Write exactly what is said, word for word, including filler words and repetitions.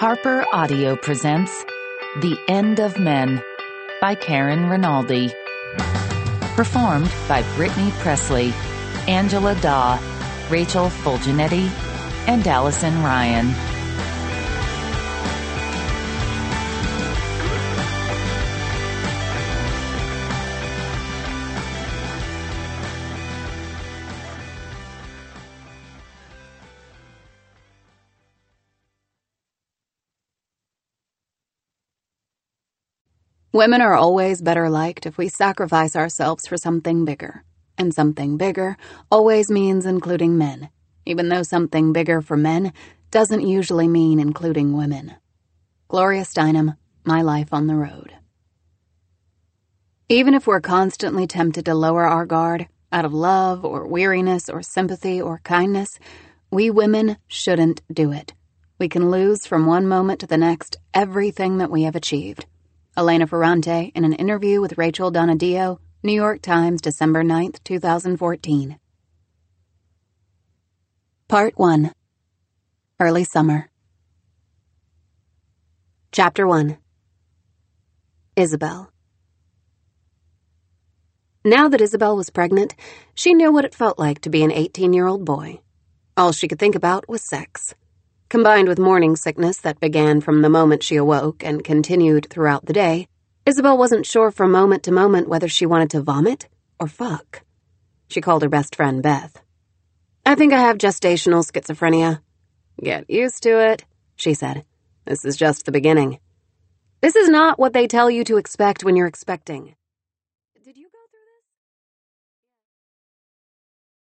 Harper Audio presents The End of Men by Karen Rinaldi. Performed by Brittany Presley, Angela Daw, Rachel Fulginetti, and Allison Ryan. Women are always better liked if we sacrifice ourselves for something bigger. And something bigger always means including men, even though something bigger for men doesn't usually mean including women. Gloria Steinem, My Life on the Road. Even if we're constantly tempted to lower our guard out of love or weariness or sympathy or kindness, we women shouldn't do it. We can lose from one moment to the next everything that we have achieved. Elena Ferrante in an interview with Rachel Donadio, New York Times, December ninth, twenty fourteen. Part one. Early Summer. Chapter one. Isabel. Now that Isabel was pregnant, she knew what it felt like to be an eighteen-year-old boy. All she could think about was sex. Combined with morning sickness that began from the moment she awoke and continued throughout the day, Isabel wasn't sure from moment to moment whether she wanted to vomit or fuck. She called her best friend Beth. "I think I have gestational schizophrenia." "Get used to it," she said. "This is just the beginning." "This is not what they tell you to expect when you're expecting."